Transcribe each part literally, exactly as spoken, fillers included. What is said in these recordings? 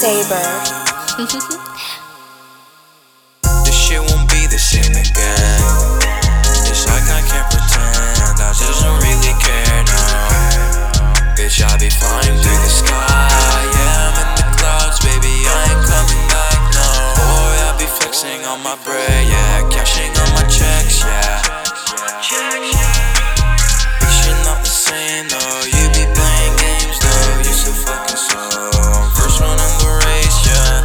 Saber. This shit won't be the same again. It's like I can't pretend, I just don't really care now. Bitch, I be flying through the sky. Yeah, I'm in the clouds, baby, I ain't coming back, no. Boy, I be flexing on my bread, yeah, cashing on my checks, yeah. This shit not the same, no. You be playing games, though, you so fucking slow. I'm first one in the race, yeah.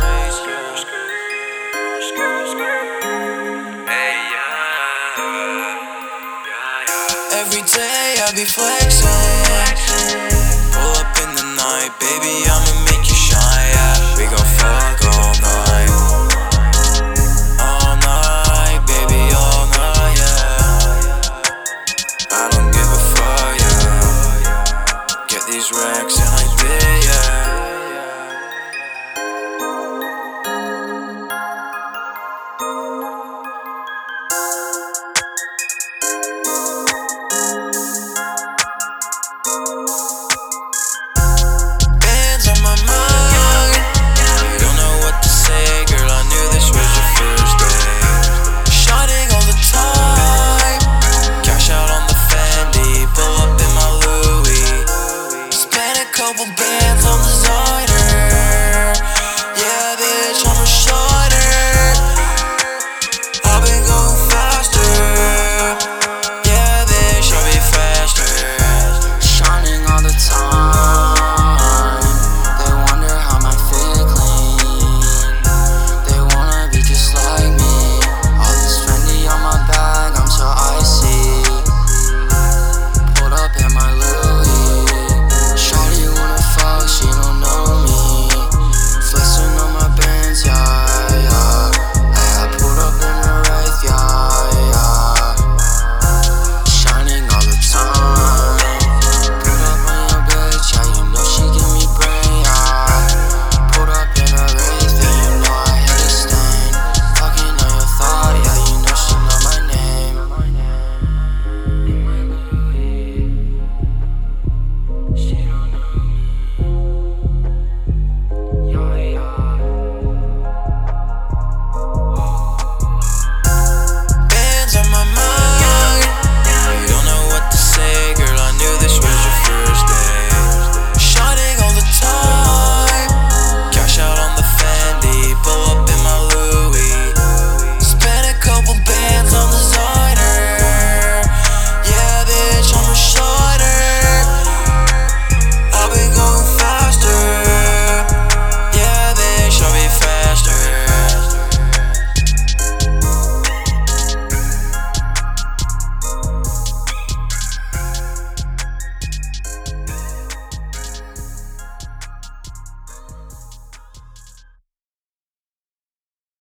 Every day I be flexing.